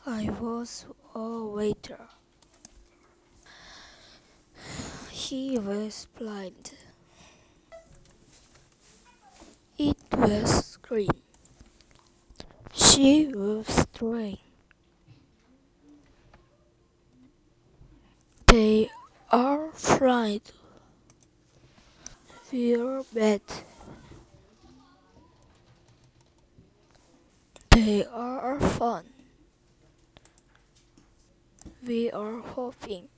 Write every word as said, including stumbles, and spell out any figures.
I was a waiter. He was blind. It was green. She was strange. They are fried. We're bad. They are fun. We are hoping.